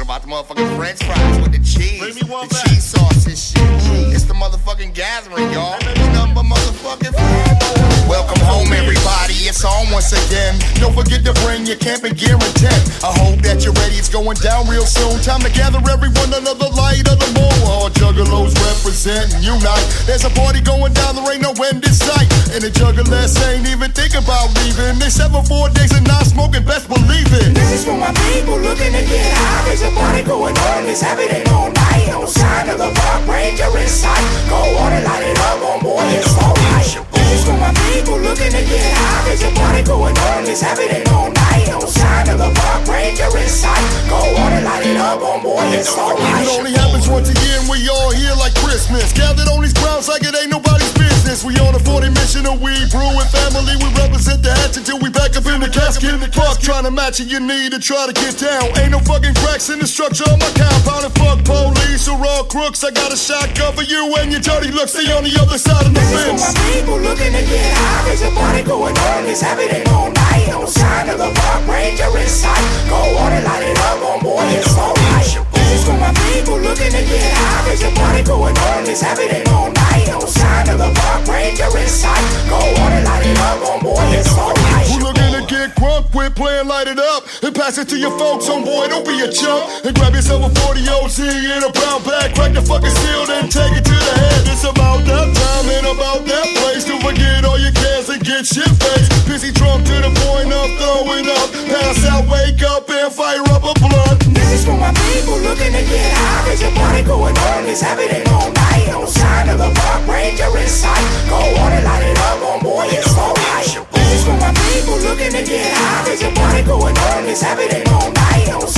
about the motherfucking French fries with the cheese, the cheese sauce and shit. It's the motherfucking gathering, y'all. Ain't nothing but motherfucking fun. Welcome home, everybody. It's on once again. Don't forget to bring your camping gear and tent. I hope that you're ready. It's going down real soon. Time to gather everyone under the light of the moon. All juggalos represent and unite. There's a party going down. There ain't no end in sight. And the juggalos ain't even thinking about leaving. They 7 4 days and not smoking. Best believe it. This is for my people looking to get high. There's a party going on. It's happening all night. No sign of the Park Ranger in sight. Go on and light it up, on boy. It's alright. This is for my people looking to get high. There's a party going on. It's happening all night. No sign of the Park Ranger in sight. Go on and light it up, on boy. It's alright. It only happens once a year and we all here like Christmas. Gathered on these grounds like it ain't nobody's business. We on a 40 mission of weed, brewing family. We represent the hatch until we back up in the casket. Fuck trying to match it, you need to try to get down. Ain't no fucking cracks in the structure of my compound. And fuck police or all crooks. I got a shotgun for you and your dirty looks. See on the other side of the fence. This is for my people looking to get high. There's a party going on. It's happening all night. No sign of the Park Ranger in sight. Go on and light it up, on boy. It's alright. This is for my people looking to get high. There's a party going on. It's happening all night. No sign of the Park Ranger in sight. Go on and light it up, on boy. It's alright. We're looking to get crunk with playing light it up and pass it to your folks, on boy. Don't be a chump and grab yourself a 40 OZ in a brown bag. Crack the fucking seal, then take it to the head. It's about that time and about that place to forget all your cares and get shit faced. Busy drunk to the point of throwing up. Pass out, wake up and fire up a blunt. This is for my people looking to get high. There's a party going on. It's happening all night. No sign of the Park Ranger in sight. Go on and light it up, on boy. It's alright. This is for my people looking to get high. There's a party going on. It's happening all night. No